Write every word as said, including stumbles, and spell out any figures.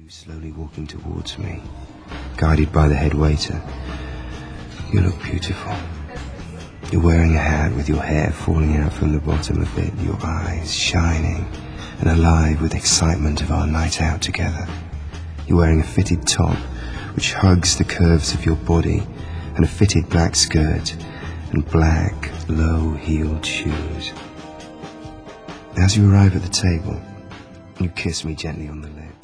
slowly walking towards me, guided by the head waiter. You look beautiful. You're wearing a hat with your hair falling out from the bottom of it, your eyes shining and alive with excitement of our night out together. You're wearing a fitted top which hugs the curves of your body, and a fitted black skirt and black, low-heeled shoes. As you arrive at the table, you kiss me gently on the lips.